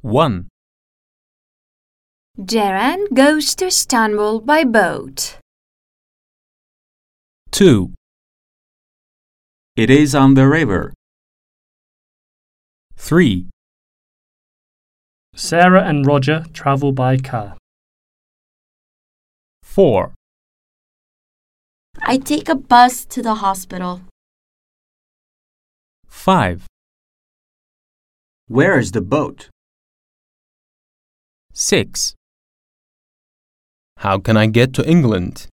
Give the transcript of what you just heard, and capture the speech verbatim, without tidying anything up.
one. Ceren goes to Istanbul by boat. two. It is on the river. three. Sarah and Roger travel by car. four. I take a bus to the hospital. five. Where is the boat? six. How can I get to England?